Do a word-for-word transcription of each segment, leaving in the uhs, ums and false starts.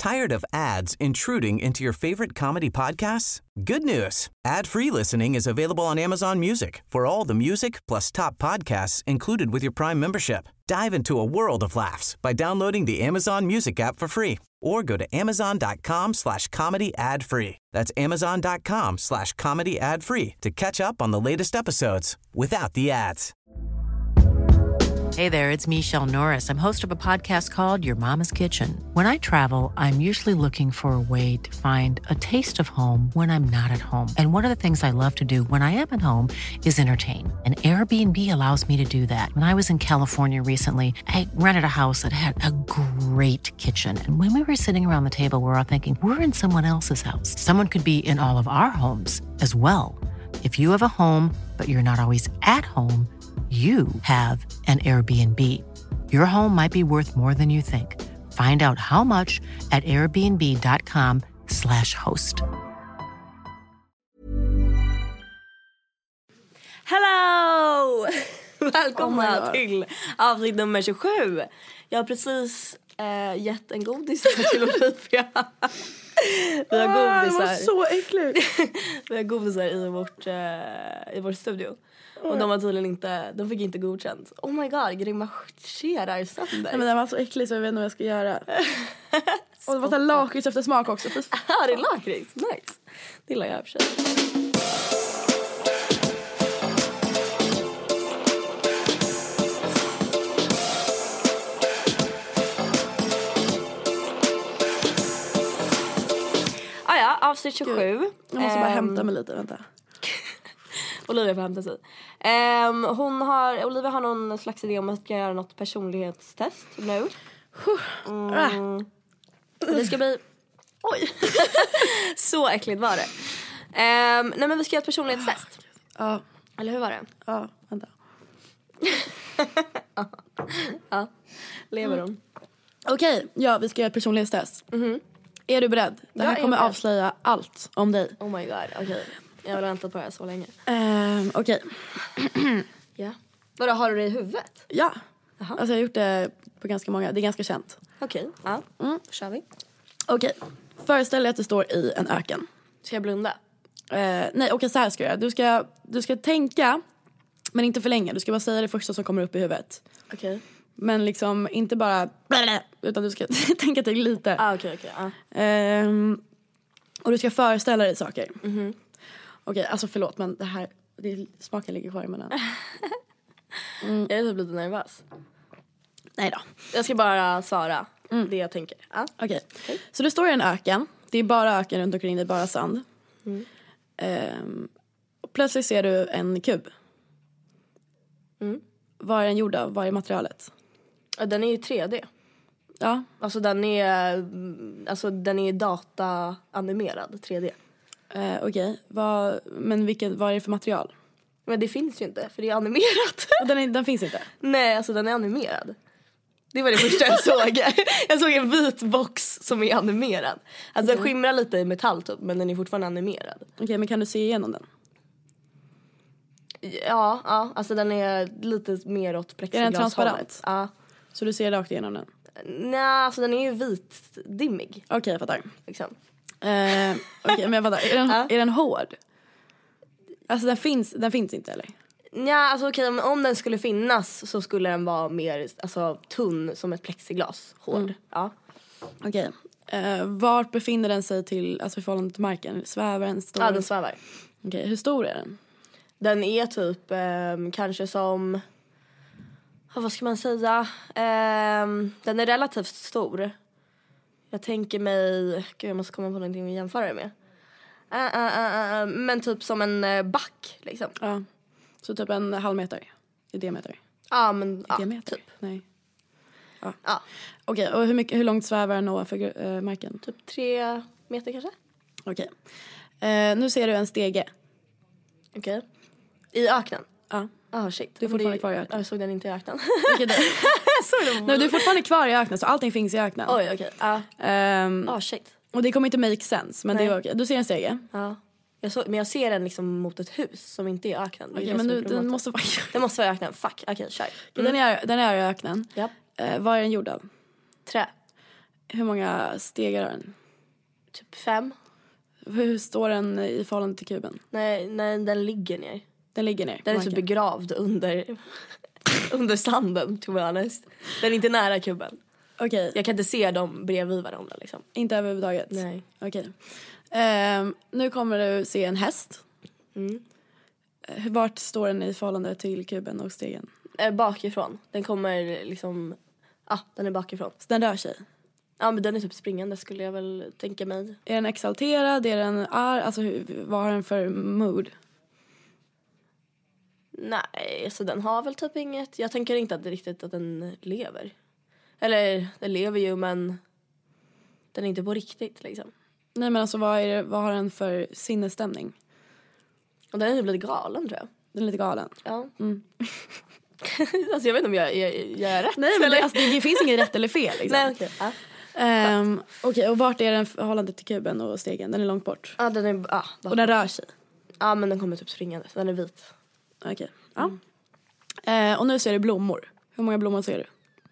Tired of ads intruding into your favorite comedy podcasts? Good news. Ad-free listening is available on Amazon Music for all the music plus top podcasts included with your Prime membership. Dive into a world of laughs by downloading the Amazon Music app for free or go to amazon.com slash comedy ad free. That's amazon.com slash comedy ad free to catch up on the latest episodes without the ads. Hey there, it's Michelle Norris. I'm host of a podcast called Your Mama's Kitchen. When I travel, I'm usually looking for a way to find a taste of home when I'm not at home. And one of the things I love to do when I am at home is entertain. And Airbnb allows me to do that. When I was in California recently, I rented a house that had a great kitchen. And when we were sitting around the table, we were all thinking, we're in someone else's house. Someone could be in all of our homes as well. If you have a home, but you're not always at home, you have an Airbnb. Your home might be worth more than you think. Find out how much at airbnb.com slash host. Hello! Välkomna oh till avsnitt nummer tjugosju. Jag har precis äh, gett en godis till Olivia. Vi har godisar. Det var så äckligt. Vi har godisar i vårt, äh, i vår studio. Och de var tydligen inte, de fick inte godkänt. Oh my god, grimaserar sönder. Nej, men den var så äcklig så jag vet inte vad jag ska göra. Och det var så lakrits efter smak också. Ja, det är lakrits. Nice. Det gillar jag för sig. Ah, ja, avsnitt tjugosju. Jag måste bara um, hämta mig lite, vänta. Olivia får hämta sig. Um, hon har, Olivia har någon slags idé om att ska göra något personlighetstest nu. Mm. Det ska bli... Oj. Så äckligt var det. Um, nej men vi ska göra ett personlighetstest. Ja. Eller hur var det? Ja, vänta. ja. ja. Lever hon? Mm. Okej, okay, ja vi ska göra ett personlighetstest. Mm-hmm. Är du beredd? Det här jag kommer avslöja allt om dig. Oh my god, okej. Okay. Jag har väntat på det här så länge. Um, Okej. Okay. Ja. Vadå, har du det i huvudet? Ja. Aha. Alltså jag har gjort det på ganska många. Det är ganska känt. Okej, okay. ja. Mm. Då kör vi. Okej. Okay. Föreställ dig att du står i en öken. Ska jag blunda? Uh, nej, okej okay, så här ska jag. Du ska, du ska tänka, men inte för länge. Du ska bara säga det första som kommer upp i huvudet. Okej. Okay. Men liksom inte bara... Utan du ska tänka till lite. Ah, okej, okay, okej. Okay, ah. um, och du ska föreställa dig saker. Mhm. Okej, okay, alltså förlåt, men det här, det, smaken ligger kvar i munnen. Mm. Jag är typ lite nervös. Nej då. Jag ska bara svara mm. det jag tänker. Ah. Okej, okay. okay. Så du står i en öken. Det är bara öken runt omkring, det är bara sand. Mm. Um, och plötsligt ser du en kub. Mm. Vad är den gjord av? Vad är materialet? Ja, den är ju tre D. Ja. Alltså den är, alltså, den är data-animerad tre D. Uh, Okej, okay. Men vilket, vad är det för material? Men det finns ju inte, för det är animerat. Och den, är, den finns inte? Nej, alltså den är animerad. Det var det första jag såg. Jag såg en vit box som är animerad. Alltså okay. Den skimrar lite i metall typ, men den är fortfarande animerad. Okej, okay, men kan du se igenom den? Ja, ja, alltså den är lite mer åt plexiglas. Är den transparent? Ja. Så du ser rakt igenom den? Nej, alltså den är ju vit, dimmig. Okej, okay, jag fattar. Liksom. Uh, Okej, okay, men jag fattar. Är den, ja. är den hård? Alltså den finns, den finns inte, eller? Ja, alltså okej, okay, om den skulle finnas så skulle den vara mer alltså, tunn som ett plexiglas. Hård, mm. ja. Okej. Okay. Uh, vart befinner den sig till, alltså i förhållande till marken? Svävar den? Står... Ja, den svävar. Okej, okay. Hur stor är den? Den är typ um, kanske som... Vad ska man säga? Um, den är relativt stor. Jag tänker mig... Gud, jag måste komma på någonting att jämföra det med. Uh, uh, uh, uh, men typ som en uh, back, liksom. Ja, så typ en halv meter i diameter. Ja, men... I ja, diameter? Typ. Nej. Ja. ja. Okej, okay, och hur, mycket, hur långt svävar den ovanför uh, marken? Typ tre meter kanske. Okej. Okay. Uh, nu ser du en stege. Okej. Okay. I öknen? Ja. Ah, shit. Du är fortfarande kvar i öknen. Jag såg den inte i öknen. Okay, Nej, du är fortfarande kvar i öknen, så allting finns i öknen. Oj, okej. Okay. Ja. Um, ah, shit. Och det kommer inte make sense, men Nej. det är okej. Okay. Du ser en stege. Ja. Jag så, men jag ser den liksom mot ett hus som inte är öknen. Okej, okay, men du, den måste vara... den måste vara i öknen. Fuck, okej, okay, kör. Mm. Den, är, den är i öknen. Yep. Uh, vad är den gjord av? Trä. Hur många stegar har den? Typ fem. Hur står den i förhållande till kuben? Nej, nej, den ligger ner. Den ligger ner. Den är typ begravd under, under sanden, to be honest. Den är inte nära kuben. Okej. Okay. Jag kan inte se dem bredvid varandra liksom. Inte överhuvudtaget? Nej. Okej. Okay. Um, nu kommer du se en häst. Mm. Vart står den i förhållande till kuben och stegen? Äh, bakifrån. Den kommer liksom... Ja, ah, den är bakifrån. Så den rör sig? Ja, men den är typ springande skulle jag väl tänka mig. Är den exalterad? Är den arg? Alltså, hur, vad har den för mood? Nej, så den har väl typ inget. Jag tänker inte att det riktigt att den lever. Eller, den lever ju, men den är inte på riktigt liksom. Nej, men alltså vad, är det, vad har den för sinnesstämning? Och den är typ lite galen, tror jag. Den är lite galen? Ja. Mm. Alltså jag vet inte om jag, jag, jag är rätt. Nej, men det, alltså, det finns inget rätt eller fel liksom. Nej, okej. Okay. Ja. Um, Okej, okay, och vart är den förhållande till kuben och stegen? Den är långt bort. Ja, den är... Ah, och den rör sig? Ja, men den kommer typ springande. Den är vit. Okej, okay. Ja. Mm. Uh, och nu ser du blommor. Hur många blommor ser du?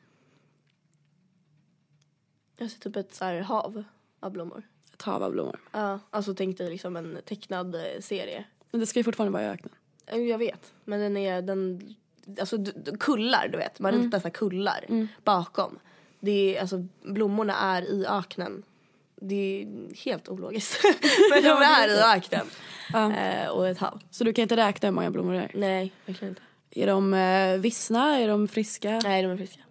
Jag ser typ ett så här hav av blommor. Ett hav av blommor? Ja, alltså tänk dig liksom en tecknad serie. Men det ska ju fortfarande vara i öknen. Jag vet, men den är... Den, alltså kullar, du vet. Man ritar mm. så här kullar mm. bakom. Det är, alltså, blommorna är i öknen. Det är helt ologiskt. Men de är i öknen. Ja. Eh, och ett hav. Så du kan inte räkna hur många blommor det är? Nej, verkligen inte. Är de eh, vissna? Är de friska? Nej, de är friska.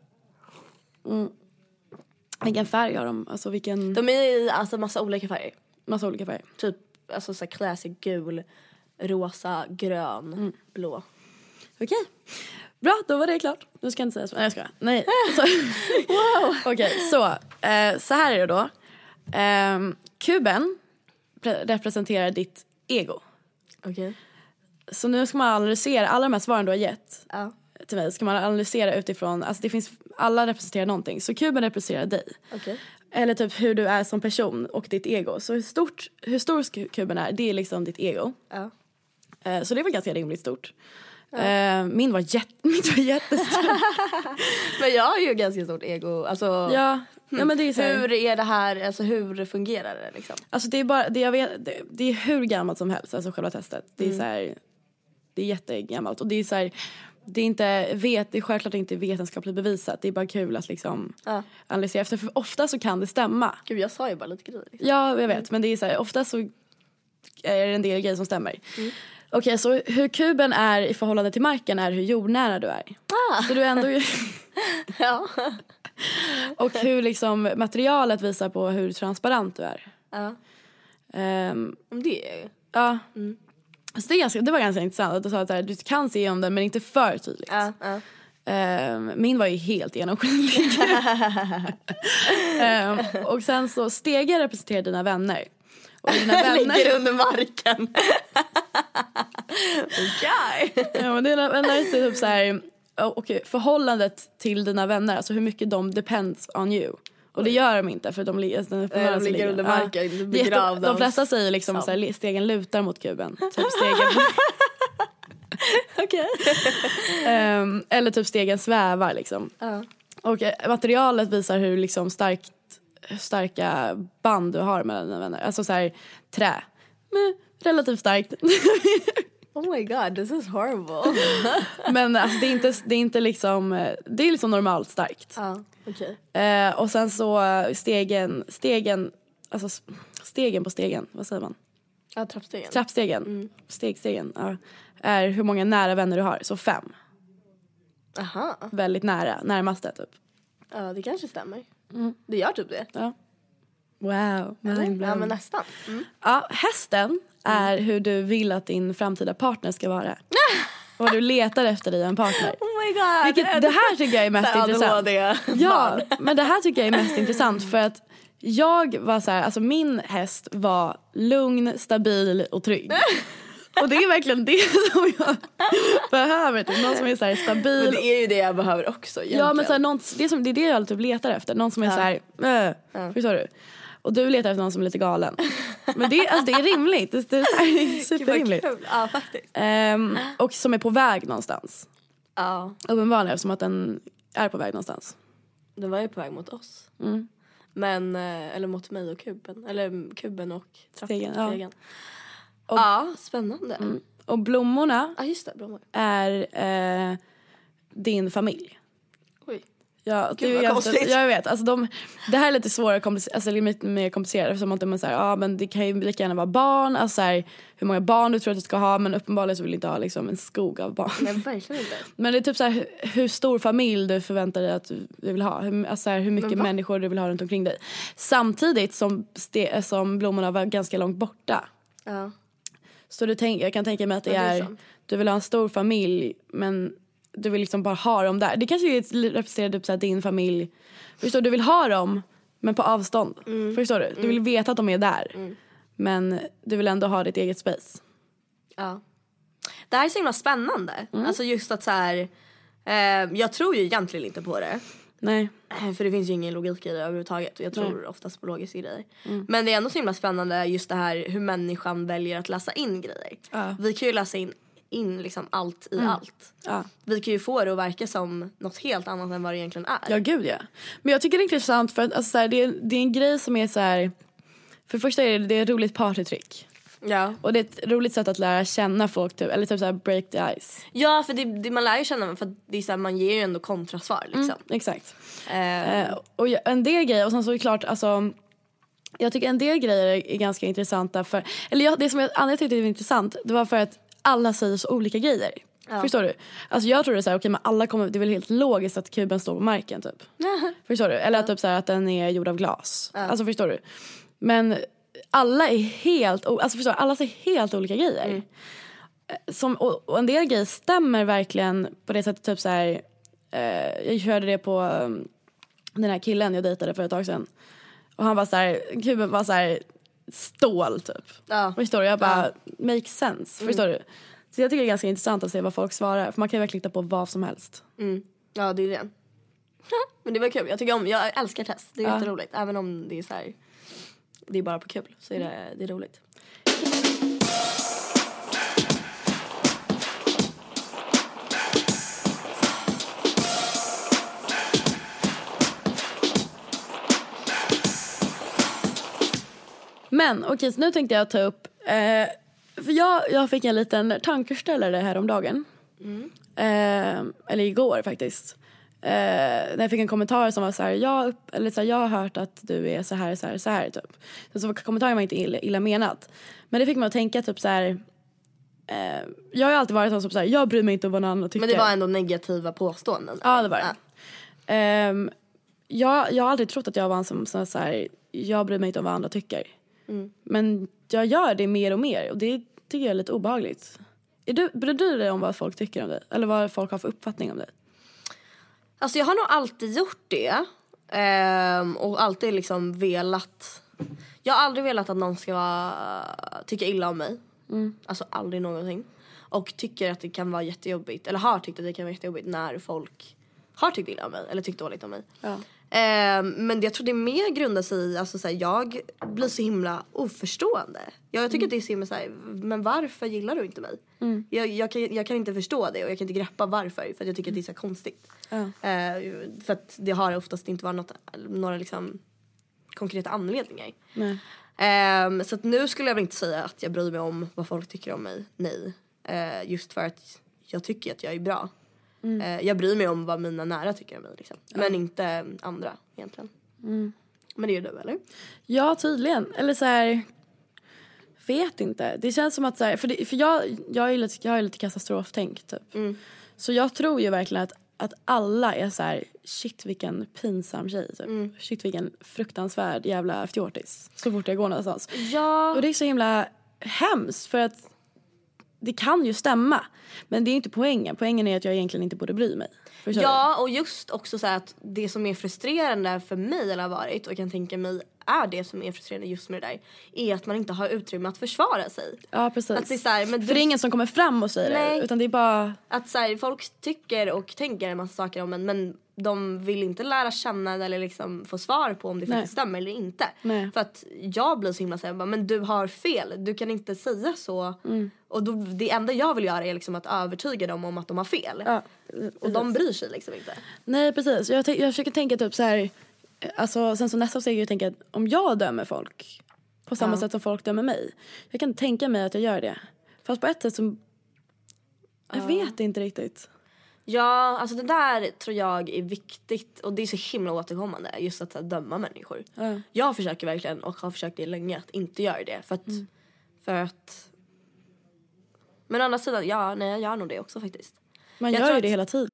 Mm. Vilken färg har de? Alltså vilken... De är i alltså, massa olika färger. Massa olika färger? Typ alltså, så här classic gul, rosa, grön, mm. blå. Okej. Okay. Bra, då var det klart. Nu ska jag inte säga så. Nej, jag ska. Nej. Så. Wow. Okej, okay, så. Eh, så här är det då. Eh, kuben pre- representerar ditt ego. Okej. Okay. Så nu ska man analysera alla de här svaren du har gett ja. till mig. Ska man analysera utifrån, alltså det finns, alla representerar någonting. Så kuben representerar dig. Okay. Eller typ hur du är som person och ditt ego. Så hur, stort, hur stor kuben är, det är liksom ditt ego. Ja. Eh, så det är väl ganska rimligt stort. Ja. Uh, min var, jätt, min var jättestor. Men jag har ju ganska stort ego. Alltså, ja. Ja, men det är så här. Hur är det här, alltså hur fungerar det liksom? Alltså det är bara, det jag vet, det, det är hur gammalt som helst, alltså själva testet. Det är mm. så här, det är jättegammalt. Och det är så här, det är inte, vet, det är självklart inte vetenskapligt bevisat. Det är bara kul att liksom ja. analysera efter. För ofta så kan det stämma. Gud, jag sa ju bara lite grejer. Liksom. Ja, jag vet. Mm. Men det är så här, ofta så är det en del grejer som stämmer. Mm. Okej, okay, så hur kuben är i förhållande till marken är hur jordnära du är. Ah. Så du är ändå... ja. Och hur liksom materialet visar på hur transparent du är. Ja. Um, Om det är ju. Ja. Mm. Så det, är ganska, det var ganska intressant att du sa att här, du kan se om den men inte för tydligt. Ja, ja. Um, min var ju helt genomskinlig. um, och sen så stegar representerar dina vänner. Och dina vänner ligger under marken. Okej. Okay. Ja, men dina vänner är typ så här, okay, förhållandet till dina vänner, alltså hur mycket de depends on you. Och det gör de inte för de, ligger, de, Nej, de ligger under marken, ja. begravda. De, de flesta säger liksom så här, stegen lutar mot kuben. Typ stegen. Okej. Okay. um, eller typ stegen svävar liksom. Uh. Och uh, materialet visar hur liksom starkt starka band du har mellan dina vänner. Alltså så här, trä. Men relativt starkt. Oh my god, this is horrible. Men alltså, det är inte det är inte liksom det är liksom normalt starkt. Ja, uh, okej. Okay. Eh, och sen så stegen stegen alltså stegen på stegen, vad säger man? Ja, trappstegen. Trappstegen. Mm. Stegstegen. Ja, är hur många nära vänner du har, så fem. Aha. Väldigt nära, närmaste typ. Ja, det kanske stämmer. Mm. Det gör typ det. Ja. Wow. Ja, men nästan. Mm. Ja, hästen är mm. hur du vill att din framtida partner ska vara. Vad du letar efter i en partner. Oh my god. Vilket, det här tycker jag är mest intressant. Ja, men det här tycker jag är mest intressant för att jag var så här, alltså min häst var lugn, stabil och trygg. Och det är verkligen det som jag behöver. Typ. Någon som är så här stabil. Men det är ju det jag behöver också egentligen. Ja, men så här, någon, det, är som, det är det jag typ letar efter. Någon som är ja. så här, äh, ja. förstår du? Och du letar efter någon som är lite galen. Men det, alltså, det är rimligt. Det, det är superrimligt. Ja, faktiskt. Um, och som är på väg någonstans. Ja. Uppenbarligen, eftersom att den är på väg någonstans. Den var ju på väg mot oss. Mm. Men, eller mot mig och kuben. Eller kuben och stegen. Ja. Stegen. Och, ja, spännande. Mm. Och blommorna ja, just det, blommor. är eh, din familj. Oj. Ja, det är ganska, jag vet. Alltså de, det här är lite svårare, komplicer- alltså lite mer komplicerat. Eftersom att man säger, ja men det kan ju lika gärna vara barn. Alltså så här, hur många barn du tror att du ska ha. Men uppenbarligen så vill du inte ha liksom en skog av barn. Nej, verkligen inte. Men det är typ så här, hur, hur stor familj du förväntar dig att du, du vill ha. Hur, alltså så här, hur mycket människor du vill ha runt omkring dig. Samtidigt som, ste, som blommorna var ganska långt borta. Ja. Så du tänk, jag kan tänka mig att det, ja, det är, är du vill ha en stor familj men du vill liksom bara ha dem där. Det kanske representerar typ så här din familj. Förstår du? Du vill ha dem men på avstånd. Mm. Förstår du? Du vill mm. veta att de är där. Mm. Men du vill ändå ha ditt eget space. Ja. Det här är så himla spännande. Mm. Alltså just att så här, eh, jag tror ju egentligen inte på det. Nej. För det finns ju ingen logik i det överhuvudtaget. Jag tror Nej. oftast på logiska grejer. Mm. Men det är ändå så himla spännande just det här hur människan väljer att läsa in grejer. Ja. Vi kan ju läsa in, in liksom allt i mm. allt. Ja. Vi kan ju få det att verka som något helt annat än vad det egentligen är. Ja, gud ja. Men jag tycker det är intressant för att alltså, så här, det, är, det är en grej som är så här. För det första är det, det är ett roligt partytrick. Ja. Och det är ett roligt sätt att lära känna folk typ, eller typ så här break the ice. Ja, för det, det man lär ju känna för det är så här, man ger ju ändå kontrasvar liksom. Mm, exakt. Uh. Uh, och en del grejer och sen så är det klart alltså jag tycker en del grejer är, är ganska intressanta för eller jag, det som jag andra tyckte var intressant det var för att alla säger så olika grejer. Ja. Förstår du? Alltså jag tror det är så här, okej okay, men alla kommer det är väl helt logiskt att kuben står på marken typ. Förstår du? Eller ja. att typ så här, att den är gjord av glas. Ja. Alltså förstår du? Men alla är helt, alltså förstår du, alla säger helt olika grejer. Mm. Som, och, och en del grejer stämmer verkligen på det sättet typ så här, eh, jag hörde det på um, den här killen jag dejtade för ett tag sedan. Och han var så här, kuben var så här stål typ. Ja. Förstår du? Jag bara, ja. make sense. Mm. Förstår du? Så jag tycker det är ganska intressant att se vad folk svarar. För man kan ju verkligen hitta på vad som helst. Mm. Ja, det är det. Men det var kul. Jag tycker om, jag älskar test. Det är ja. jätteroligt. Även om det är så här, det är bara på kul. Så är det, det är roligt. Men okej, okay, så nu tänkte jag ta upp eh, för jag, jag fick en liten tankeställare här om dagen. Mm. Eh, eller igår faktiskt. Eh, när jag fick en kommentar som var så här, jag, eller så här, jag har hört att du är så här, så här, så här typ. Så, så kommentaren var inte illa, illa menat. Men det fick mig att tänka typ så här. Eh, jag har ju alltid varit som så här, jag bryr mig inte om vad någon annan tycker. Men det var ändå negativa påståenden. Ja, det var det. Ja. Eh, jag, jag har aldrig trott att jag var en som så här, jag bryr mig inte om vad andra tycker. Mm. Men jag gör det mer och mer. Och det tycker jag är lite obehagligt. Är du, bryr du dig om vad folk tycker om dig? Eller vad folk har för uppfattning om dig? Alltså jag har nog alltid gjort det. Ehm, och alltid liksom velat. Jag har aldrig velat att någon ska vara, tycka illa om mig. Mm. Alltså aldrig någonting. Och tycker att det kan vara jättejobbigt. Eller har tyckt att det kan vara jättejobbigt när folk har tyckt illa om mig. Eller tyckt dåligt om mig. Ja. Eh, men jag tror det mer grundar sig i alltså, såhär, jag blir så himla oförstående. Jag, jag tycker mm. att det är så himla såhär, men varför gillar du inte mig? Mm. Jag, jag, kan, jag kan inte förstå det och jag kan inte greppa varför. För att jag tycker att det är så konstigt. Mm. Eh, för att det har oftast inte varit något, några liksom, konkreta anledningar. Mm. Eh, så att nu skulle jag väl inte säga att jag bryr mig om vad folk tycker om mig. Nej. Eh, just för att jag tycker att jag är bra. Mm. Eh, jag bryr mig om vad mina nära tycker om mig liksom. Men mm. inte andra egentligen. Mm. Men det är du, eller? Ja, tydligen. Eller så här, vet inte. Det känns som att så här, för, det, för jag, jag är lite, jag är lite katastroftänk typ. Mm. Så jag tror ju verkligen att, att alla är så här, shit vilken pinsam tjej typ. Mm. Shit vilken fruktansvärd jävla fjortis. Så fort jag går någonstans. Ja. Och det är så himla hemskt för att det kan ju stämma. Men det är inte poängen. Poängen är att jag egentligen inte borde bry mig. Förstår ja, du? Och just också så att det som är frustrerande för mig eller har varit, och jag kan tänka mig är det som är frustrerande just med det där, är att man inte har utrymme att försvara sig. Ja, precis. Att det är så här, men för det är ingen som kommer fram och säger nej. Det. Utan det är bara... Att så här, folk tycker och tänker en massa saker om en, men de vill inte lära känna eller liksom få svar på om det faktiskt stämmer eller inte. Nej. För att jag blir så himla så här, men du har fel. Du kan inte säga så. Mm. Och då, det enda jag vill göra är liksom att övertyga dem om att de har fel. Ja, och de bryr sig liksom inte. Nej, precis. Jag, t- jag försöker tänka typ så här, alltså, sen så nästa steg är att tänka att om jag dömer folk på samma ja. sätt som folk dömer mig. Jag kan tänka mig att jag gör det. Fast på ett sätt som... Jag ja. vet inte riktigt. Ja, alltså det där tror jag är viktigt. Och det är så himla återkommande. Just att, att döma människor. Ja. Jag försöker verkligen, och har försökt det länge, att inte göra det. För att... Mm. För att men å andra sidan, ja, nej, jag gör nog det också faktiskt. Man jag gör ju att... det hela tiden.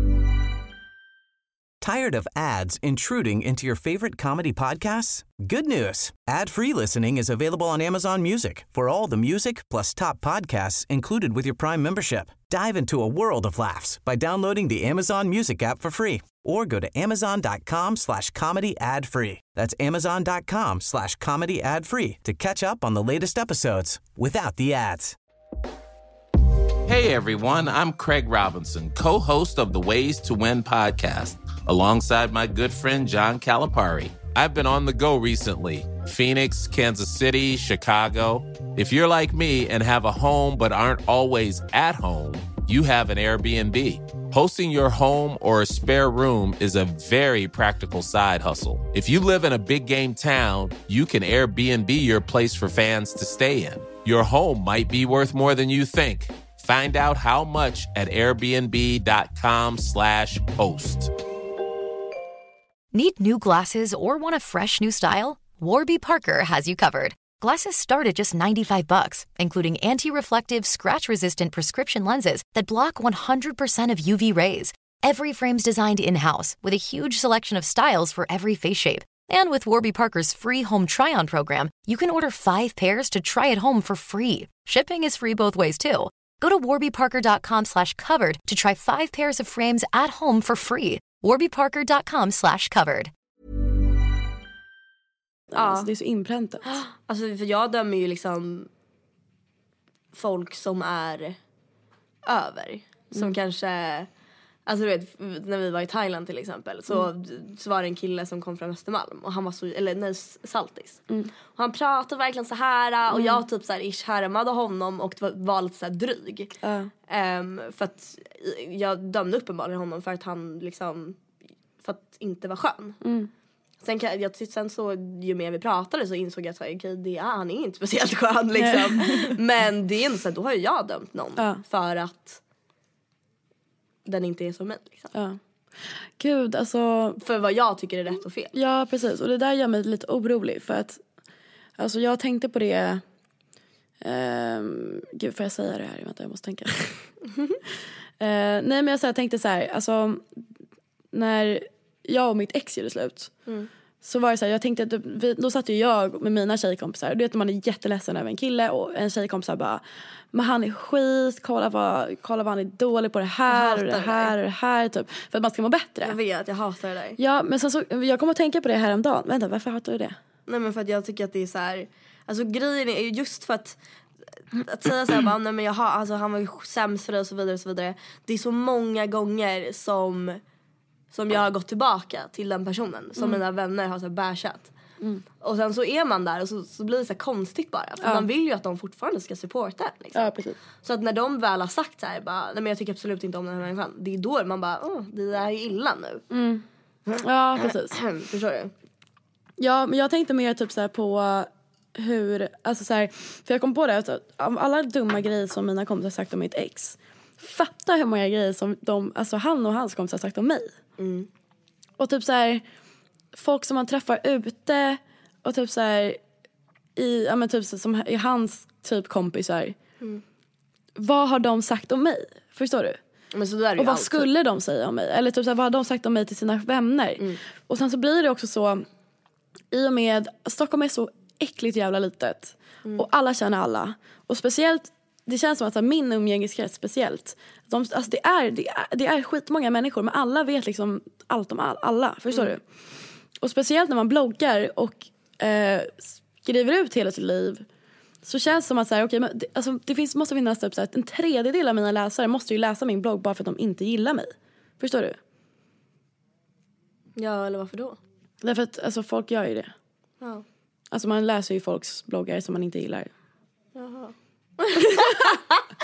Tired of ads intruding into your favorite comedy podcasts? Good news. Ad-free listening is available on Amazon Music for all the music plus top podcasts included with your Prime membership. Dive into a world of laughs by downloading the Amazon Music app for free or go to amazon.com slash comedy ad free. That's amazon.com slash comedy ad free to catch up on the latest episodes without the ads. Hey everyone, I'm Craig Robinson, co-host of the Ways to Win podcast, alongside my good friend John Calipari. I've been on the go recently. Phoenix, Kansas City, Chicago. If you're like me and have a home but aren't always at home, you have an Airbnb. Hosting your home or a spare room is a very practical side hustle. If you live in a big game town, you can Airbnb your place for fans to stay in. Your home might be worth more than you think. Find out how much at airbnb.com slash host. Need new glasses or want a fresh new style? Warby Parker has you covered. Glasses start at just ninety-five bucks, including anti-reflective, scratch-resistant prescription lenses that block one hundred percent of U V rays. Every frame's designed in-house with a huge selection of styles for every face shape. And with Warby Parker's free home try-on program, you can order five pairs to try at home for free. Shipping is free both ways, too. Go to warbyparker.com slash covered to try five pairs of frames at home for free. warbyparker.com slash covered. Ja. Alltså, det är så inpräntat. Alltså, för jag dömer ju liksom folk som är över. Som mm. kanske... Alltså du vet, när vi var i Thailand till exempel så, mm. så var det en kille som kom från Östermalm och han var så, eller nej, Saltis. Mm. Och han pratade verkligen så här och mm. jag typ så här ish härmade honom och var, var lite så här dryg. Uh. Um, för att jag dömde uppenbarligen honom för att han liksom, för att inte var skön. Mm. Sen, kan, jag, sen så ju mer vi pratade så insåg jag att okay, det, ja, han är inte speciellt skön liksom. Men det är inte så att då har jag dömt någon uh. för att den inte är som mig liksom. Ja. Gud, alltså... För vad jag tycker är rätt och fel. Ja, precis. Och det där gör mig lite orolig. För att... Alltså, jag tänkte på det... Um, gud, får jag säga det här? Vänta, jag måste tänka. uh, nej, men jag, så här, tänkte så här... Alltså... När jag och mitt ex gjorde slut... Mm. Så var det så här, jag tänkte att vi, då satt ju jag med mina tjejkompisar. Du vet, man är jätteledsen över en kille och en tjejkompisar bara, men han är skit, kolla vad, kolla vad han är dålig på det här och det här och det här typ, för att man ska må bättre. Jag vet, jag hatar det där. Ja, men sen så, jag kommer att tänka på det här om dagen. Vänta, varför hatar du det? Nej, men för att jag tycker att det är så här, alltså grejen är just för att att säga så här, bara, nej men jag har, alltså han var ju sämst för det och så vidare och så vidare. Det är så många gånger som Som jag har gått tillbaka till den personen. Som mm. mina vänner har så här bärsat. Mm. Och sen så är man där och så, så blir det så här konstigt bara. För ja. man vill ju att de fortfarande ska supporta liksom. Ja, precis. Så att när de väl har sagt så här, bara, nej men jag tycker absolut inte om den här människan. Det är då man bara, åh, det där är illa nu. Mm. Ja, precis. Förstår du? Ja, men jag tänkte mer typ så här på hur, alltså så här, för jag kom på det, alltså, alla dumma grejer som mina kompisar sagt om mitt ex. Fatta hur många grejer som de, alltså han och hans kompisar sagt om mig. Mm. Och typ så här, folk som man träffar ute och typ så här i, ja men typ så, som i hans typ kompisar. Mm. Vad har de sagt om mig? Förstår du? Men så där är och vad alltid. Skulle de säga om mig? Eller typ så här, vad har de sagt om mig till sina vänner? Mm. Och sen så blir det också så, i och med Stockholm är så äckligt jävla litet. Mm. Och alla känner alla. Och speciellt, det känns som att så här, min umgängeskrets speciellt. De, alltså det är, det är, det är skitmånga människor. Men alla vet liksom allt om all, alla. Förstår mm. du? Och speciellt när man bloggar och eh, skriver ut hela sitt liv. Så känns det som att så här, okay, men det, alltså, det finns, måste finnas typ, så här, en tredjedel av mina läsare måste ju läsa min blogg bara för att de inte gillar mig. Förstår du? Ja, eller varför då? Därför att alltså, folk gör ju det. Ja. Alltså man läser ju folks bloggar som man inte gillar. Jaha.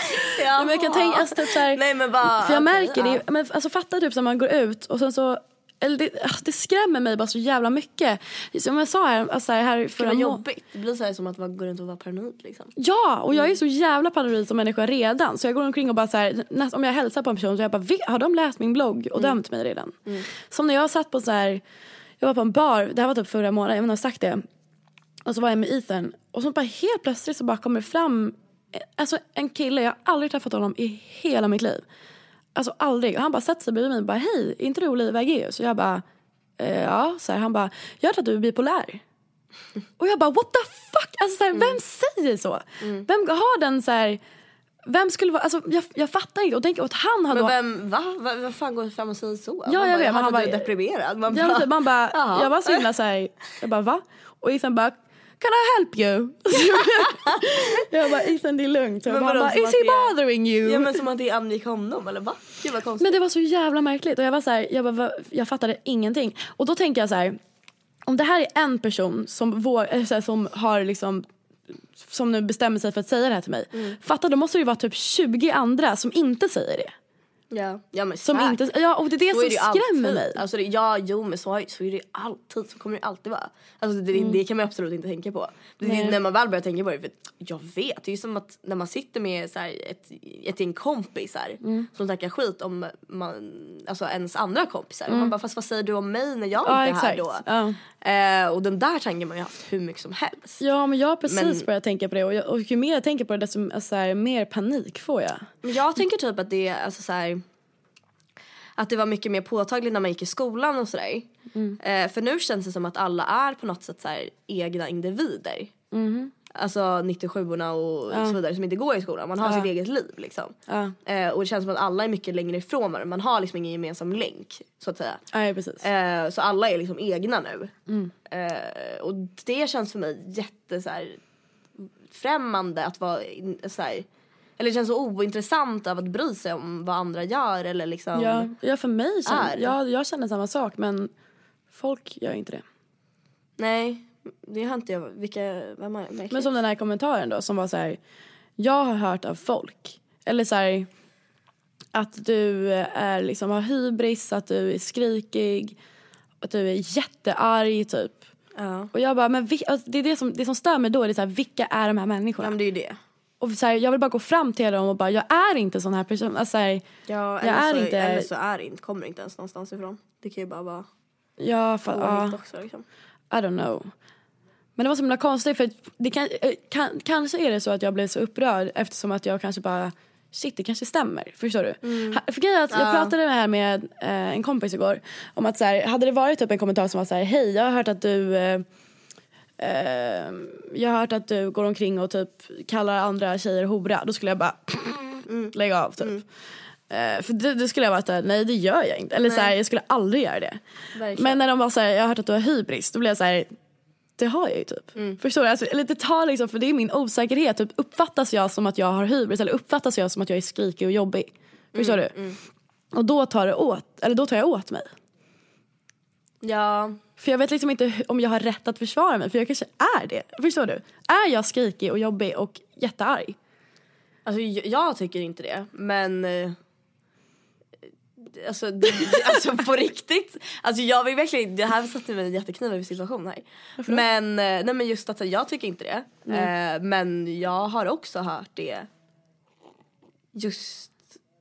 Ja, men jag kan tänka alltså, typ så här, nej men bara för jag märker okay, det, ja. Men alltså fatta typ så man går ut och sen så eller det, det skrämmer mig bara så jävla mycket. Som jag sa här, alltså här för det är jobbigt. Det blir så här som att man går runt och vara paranoid liksom. Ja, och jag är så jävla paranoid som människa redan. Så jag går omkring och bara så här, näst, om jag hälsar på en person så jag bara, har de läst min blogg och mm. dömt mig redan? Mm. Som när jag satt på så här, jag var på en bar, det här var typ förra månaden, jag vet inte om jag har sagt det. Och så var jag med Ethan och så bara helt plötsligt så bara kommer det fram, alltså en kille, jag har aldrig träffat honom i hela mitt liv. Alltså aldrig. Och han bara sätter sig bredvid mig och bara, hej, är inte du Olivia Eggehus? Så jag bara, eh, ja. Så här, han bara, jag tror att du är bipolär. Och jag bara, what the fuck? Alltså så här, mm. vem säger så? Mm. Vem har den så här, vem skulle vara, alltså jag, jag fattar inte. Och tänker att han hade... Men vem, va? Vad va, fan går fram och säger så? Ja, man jag bara, vet. Man bara, är deprimerad. Man bara, bara, man bara jag var så himla så här, jag bara, va? Och Ethan bara, can I help you? Jag bara, Ethan, det är lugnt. Men han bara, is he bothering you? Ja, men som att det angick honom, eller va? Det var konstigt. Men det var så jävla märkligt. Och jag var så här, jag, bara, jag fattade ingenting. Och då tänker jag så här, om det här är en person som, vår, så här, som har liksom, som nu bestämmer sig för att säga det här till mig. Mm. Fatta, då måste det ju vara typ tjugo andra som inte säger det. Ja, ja men som inte, ja, och det är det så som är det skrämmer alltid. mig. Alltså det, ja, jo, men så, så är det alltid, så kommer det alltid vara. Alltså det, mm. det kan man absolut inte tänka på. Det, när man väl börjar tänka på det, för jag vet, det är ju som att när man sitter med så här, ett, ett gäng kompisar mm. som snackar skit om man, alltså ens andra kompisar. Mm. Och man bara, fast vad säger du om mig när jag ja, inte är här då? Ja. Eh, och den där tanken man ju haft hur mycket som helst. Ja, men jag har precis men, börjat tänka på det. Och, jag, och ju mer jag tänker på det, desto alltså, här, mer panik får jag. Jag tänker typ att det är alltså, så här, att det var mycket mer påtagligt när man gick i skolan och sådär. Mm. Eh, för nu känns det som att alla är på något sätt så här, egna individer. Mm. Alltså nittiosjuorna och ja. så vidare som inte går i skolan. Man har ja. sitt eget liv liksom. Ja. Eh, och det känns som att alla är mycket längre ifrån varandra. Man har liksom ingen gemensam länk, så att säga. Ja, precis. Eh, så alla är liksom egna nu. Mm. Eh, och det känns för mig jätte så här, främmande att vara så här. Eller det känns så ointressant av att bry sig om vad andra gör eller liksom. Ja, ja för mig känner, jag, jag känner samma sak, men folk gör inte det. Nej, det har inte jag. Vilka, vem har jag? Men som den här kommentaren då som var så här, jag har hört av folk eller så här, att du är liksom har hybris, att du är skrikig, att du är jättearg typ. Ja. Och jag bara, men vi, alltså, det är det som det som stör mig då är det så här, vilka är de här människorna? Ja, men det är ju det. Och så här, jag vill bara gå fram till dem och bara, jag är inte sån här person. Alltså, här, ja, eller, jag är så, inte... eller så är det inte, kommer inte ens någonstans ifrån. Det kan ju bara vara ja, för, ja. också, liksom. I don't know. Men det var så himla konstigt, för det kan, kan, kanske är det så att jag blev så upprörd eftersom att jag kanske bara, shit, det kanske stämmer. Förstår du? Mm. För grejen att jag ja. pratade med här med eh, en kompis igår om att så här, hade det varit typ en kommentar som var så här, hej, jag har hört att du... Eh, Uh, jag har hört att du går omkring och typ kallar andra tjejer hora. Då skulle jag bara mm. lägga av typ mm. uh, för det, det skulle jag vara nej, det gör jag inte. Eller så här, jag skulle aldrig göra det. Verkligen. Men när de bara säger jag har hört att du har hybris, då blir jag så här, det har jag ju typ. Mm. Förstår du? Alltså, eller det tar liksom, för det är min osäkerhet typ, uppfattas jag som att jag har hybris eller uppfattas jag som att jag är skrikig och jobbig. Förstår mm. du? Mm. Och då tar det åt, eller då tar jag åt mig. Ja. För jag vet liksom inte om jag har rätt att försvara mig. För jag kanske är det. Förstår du? Är jag skrikig och jobbig och jättearg? Alltså jag tycker inte det. Men eh, alltså, det, alltså på riktigt. Alltså jag vill verkligen, det här satte mig en jätteknivig situation här. Men, nej, men just att jag tycker inte det. Mm. Eh, men jag har också hört det. Just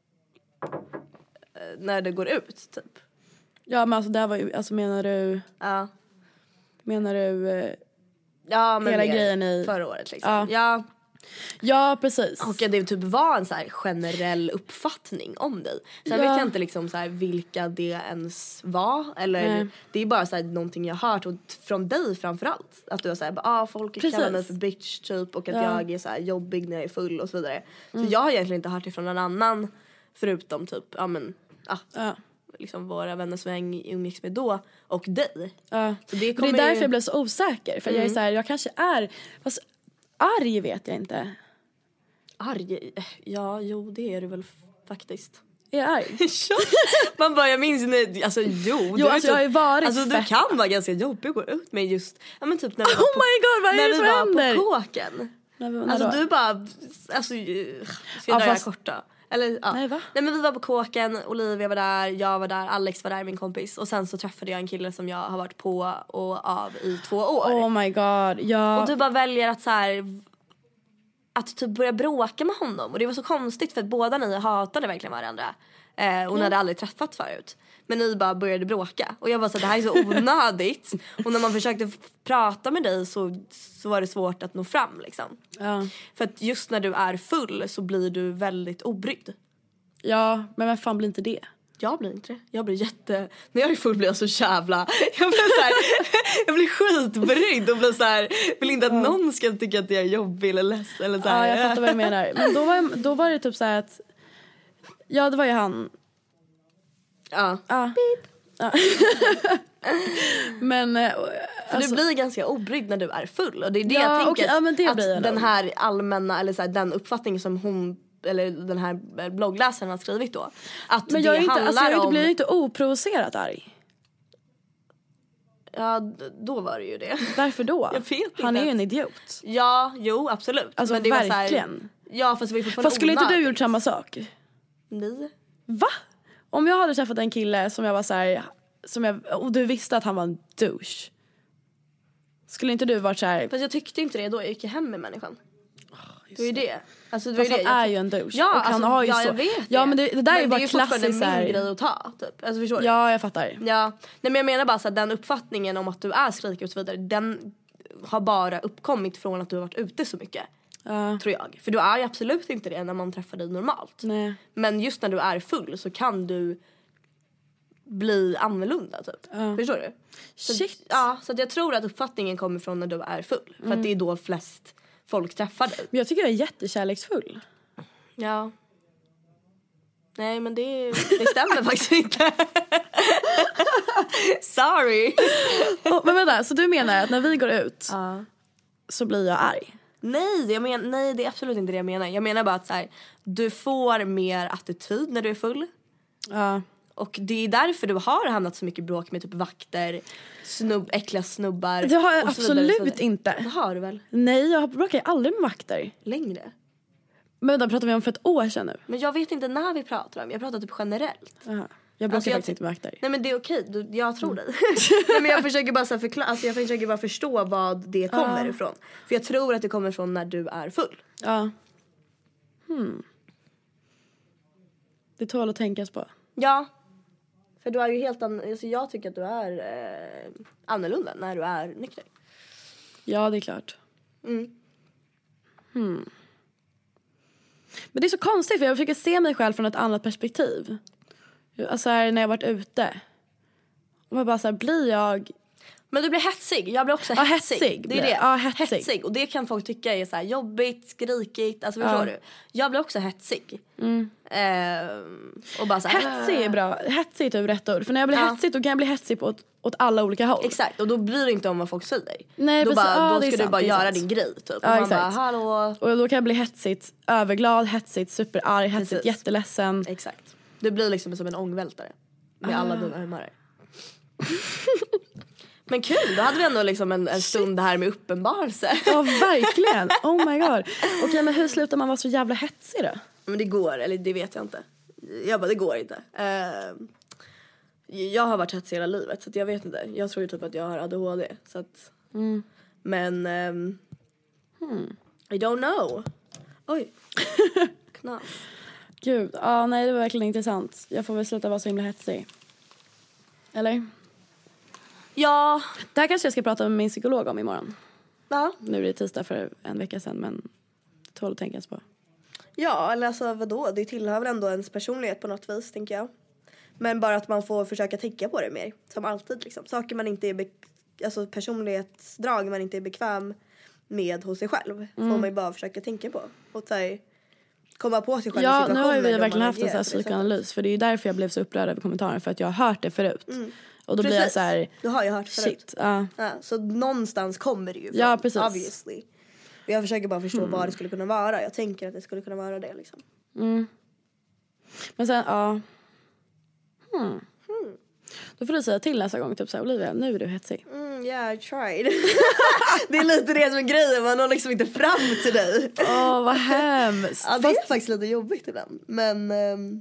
eh, när det går ut typ. Ja, men alltså det var ju, alltså menar du ja. Menar du eh, ja, men hela grejen i förra året liksom. Ja. Ja. Ja, precis. Och att det typ var en så här generell uppfattning om dig. Sen ja. vet jag inte liksom så här vilka det ens var eller nej. Det är bara så här någonting jag har hört och från dig framförallt att du har så här ah folk precis. kallar mig för bitch typ och att ja. jag är så här jobbig när jag är full och så vidare. Mm. Så jag har egentligen inte hört det från någon annan förutom typ ja men ah. ja. liksom våra vänner som jag umgicks med då och dig. Ja. Så det, det är därför ju... jag blev så osäker för mm. jag är så här, jag kanske är fast arg vet jag inte. Arg? Ja, jo det är du väl faktiskt. Är jag arg? Man bara, jag minns när, alltså jo. Jo, du, alltså jag har ju varit alltså fett. Du kan vara ganska jobbig att gå ut med just, ja men typ när vi oh var på, my god, vad är det som när vi var på kåken. När vi, alltså då? Du bara, alltså, ska jag ja, dra fast... korta? Eller, ja. Nej, va? Nej, men vi var på kåken, Olivia var där, jag var där, Alex var där, min kompis. Och sen så träffade jag en kille som jag har varit på och av i två år. Oh my god, ja. Och du bara väljer att så här, att typ börja bråka med honom. Och det var så konstigt för att båda ni hatade verkligen varandra. Eh, och ni hade aldrig träffat förut. Men ni bara började bråka. Och jag var så, det här är så onödigt. Och när man försökte f- prata med dig så, så var det svårt att nå fram liksom. Ja. För att just när du är full så blir du väldigt obrydd. Ja, men vem fan blir inte det? Jag blir inte det. Jag blir jätte... När jag är full blir jag så jävla... Jag blir så här... jag blir skitbrydd och blir så här... Vill inte att någon ska tycka att jag är jobbig eller ledsen eller så här. Ja, jag fattar vad du menar. Men då var, då var det typ så här att... Ja, det var ju han... Ja. Ja. Ja. Men... eh, För alltså, du blir ganska obrydd när du är full. Och det är det Ja, jag tänker. okej, ja, men det att blir jag den nog. här allmänna... Eller så här, den uppfattningen som hon... Eller den här bloggläsaren har skrivit då. Att men det jag, är inte, handlar alltså, jag om... blir ju inte oprovocerat arg. Ja, d- då var det ju det. Varför då? Jag vet inte. Han är ju en idiot. Ja, jo, absolut. Alltså men det var verkligen. Så här, ja, fast det var fortfarande Fast skulle inte du onödigt. gjort samma sak? Nej. Va? Om jag hade träffat en kille som jag var så här, som jag, och du visste att han var en douche. Skulle inte du varit så här? Fast jag tyckte inte det då. Jag gick ju hem med människan. Det var ju det. Alltså, det var Fast ju det. han Jag- är ju en douche. Ja, och han alltså, har ju ja, så. jag vet Ja, men det, det där är ju bara det är klassiskt så fortfarande min här. grej att ta, typ. Alltså, förstår du? Ja, jag fattar. Ja. Nej, men jag menar bara så att den uppfattningen om att du är skrikig och så vidare, den har bara uppkommit från att du har varit ute så mycket. Ja. Tror jag. För du är ju absolut inte det när man träffar dig normalt. Nej. Men just när du är full så kan du bli annorlunda typ. Ja. Förstår du? Så, Shit. Ja, så att jag tror att uppfattningen kommer från när du är full. För att det är då flest folk träffar dig. Men jag tycker jag är jättekärleksfull. Ja. Nej, men det, det stämmer faktiskt inte. Sorry. Oh, men vänta, så du menar att när vi går ut Ja. så blir jag arg? Nej, jag men, nej, det är absolut inte det jag menar. Jag menar bara att så här, du får mer attityd när du är full. Ja. Och det är därför du har hamnat så mycket bråk med typ vakter, snubb, äckliga snubbar. Det har jag och så vidare, och så absolut vidare. inte. Det har du väl? Nej, jag bråkar aldrig med vakter. Längre. Men då pratar vi om för ett år sedan nu. Men jag vet inte när vi pratar om. Jag pratar typ generellt. Aha. Jag bråkar Alltså, jag faktiskt inte med vakter. Nej, men det är okej. Du, jag tror dig. Nej, men jag försöker bara så här förklara. Alltså, jag försöker bara förstå vad det kommer Ja. ifrån. För jag tror att det kommer från när du är full. Ja. Hmm. Det tål att tänkas på. Ja. För du är ju helt an- alltså, jag tycker att du är eh, annorlunda när du är nykter. Ja, det är klart. Mm. Hmm. Men det är så konstigt för jag försöker se mig själv från ett annat perspektiv. Alltså här, när jag varit ute. Och jag bara så här, blir jag... Men du blir hetsig. Jag blir också Ja, hetsig. hetsig Det blir är det. jag. Ja, hetsig. Och det kan folk tycka är så här jobbigt, skrikigt. Alltså förstår Ja. du? Jag blir också hetsig. Mm. Ehm, och bara så här, Hetsig är bra. Hetsig är typ rätt ord. För när jag blir Ja. hetsig då kan jag bli hetsig på åt, åt alla olika håll. Exakt, och då bryr du inte om vad folk säger. Nej, då precis. bara, Ja, då det är ska du sant, bara det är göra sant. din grej typ. Och Ja, man exakt. bara, hallå. Och då kan jag bli hetsigt överglad, hetsigt superarg, hetsigt Precis. jätteledsen. Exakt. Du blir liksom som en ångvältare. Med Ah. alla dina humörer. Men kul, då hade vi ändå liksom en, en stund här med uppenbarelse. Ja, verkligen. Oh my god. Okej, men hur slutar man vara så jävla hetsig då? Men det går, eller det vet jag inte. Jag bara, det går inte. Ehm, jag har varit hetsig hela livet, så att jag vet inte. Jag tror ju typ att jag har A D H D. Så att, Mm. men, ehm, I don't know. Oj. Knas. Gud, ja nej det var verkligen intressant. Jag får väl sluta vara så himla hetsig. Eller? Ja. Det här kanske jag ska prata med min psykolog om imorgon. Ja. Nu är det tisdag för en vecka sedan, men det tål att tänkas på. Ja, eller alltså vadå? Det tillhör väl ändå ens personlighet på något vis, tänker jag. Men bara att man får försöka tänka på det mer. Som alltid liksom. Saker man inte är be- alltså personlighetsdrag man inte är bekväm med hos sig själv. Mm. Får man ju bara försöka tänka på. Och så här, komma på sig själv i Ja, situationer. nu har ju vi där verkligen man haft en agerar sån här på det psykoanalys. För det är ju därför jag blev så upprörd över kommentaren. För att jag har hört det förut. Mm. Och då Precis. blir jag så här, Du har ju hört förut. shit. Ja. Ja, så någonstans kommer det ju från, Ja, precis. obviously. Jag försöker bara förstå vad det skulle kunna vara. Jag tänker att det skulle kunna vara det liksom. Mm. Men sen, ja. Hmm. Då får du säga till nästa gång, typ så här, Olivia, nu är du hetsig. Mm. mm, yeah I tried. Det är lite det som är grejen, man når liksom inte fram till dig. Åh oh, vad hemskt. Ja, det är Fast... faktiskt lite jobbigt ibland. Men um...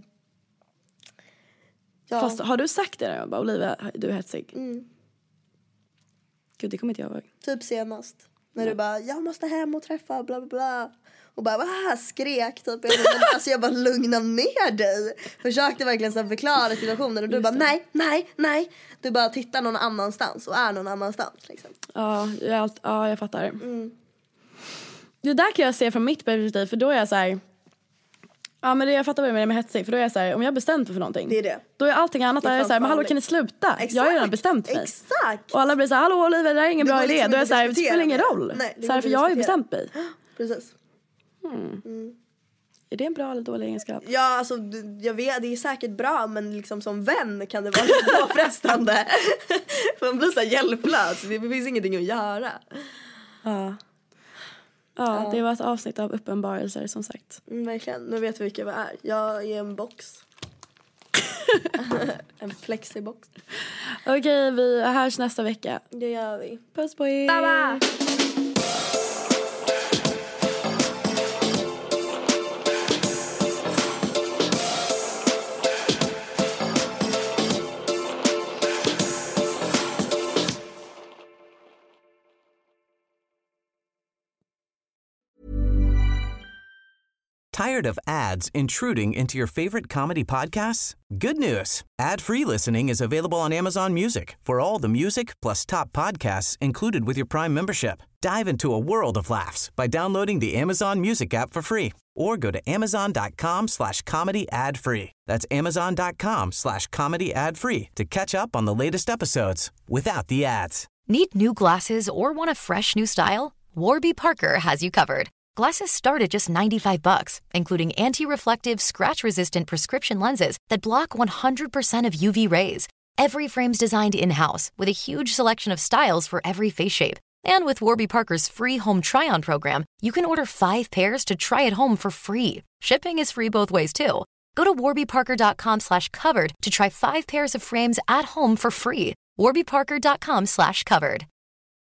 ja. Fast har du sagt det där? Bara, Olivia, du är hetsig. Mm. Gud, det kommer inte jag ihåg. Typ senast. När ja. du bara, jag måste hem och träffa bla bla bla. Och bara, vad skrek typ. Jag bara, alltså jag bara, lugna ner dig. Försökte verkligen så förklara situationen. Och du bara, nej, nej, nej. Du bara tittar någon annanstans och är någon annanstans liksom. Ja, jag, ja, jag fattar. Mm. Det där kan jag se från mitt perspektiv. För då är jag så här... Ja, men det, jag fattar vad du menar med hetsig. För då är jag så här, om jag bestämt mig för någonting. Det är det. Då är allting annat där jag så här, men hallå, kan ni sluta? Exakt. Jag har redan bestämt mig. Exakt. Och alla blir så här, hallå Olivia, det här är ingen det bra idé. Liksom då är jag så här, det spelar ingen roll. Nej, så här, för jag har ju bestämt mig. Precis. Hmm. Mm. Är det en bra eller dålig egenskap? Ja, alltså jag vet, det är säkert bra, men liksom som vän kan det vara lite påfrestande. För man blir så här hjälplös. Det finns ingenting att göra. Ja. Ja, ja, det var ett avsnitt av uppenbarelser som sagt. Mm, verkligen, nu vet vi vilka vi är. Jag är en box. En flexibox. Okej, vi hörs nästa vecka. Det gör vi. Puss på er. Baba! Tired of ads intruding into your favorite comedy podcasts? Good news. Ad-free listening is available on Amazon Music for all the music plus top podcasts included with your Prime membership. Dive into a world of laughs by downloading the Amazon Music app for free or go to amazon.com slash comedy ad free. That's amazon.com slash comedy ad free to catch up on the latest episodes without the ads. Need new glasses or want a fresh new style? Warby Parker has you covered. Glasses start at just ninety-five bucks, including anti-reflective, scratch-resistant prescription lenses that block one hundred percent of U V rays. Every frame's designed in-house with a huge selection of styles for every face shape. And with Warby Parker's free home try-on program, you can order five pairs to try at home for free. Shipping is free both ways, too. Go to warbyparker.com slash covered to try five pairs of frames at home for free. warbyparker.com slash covered.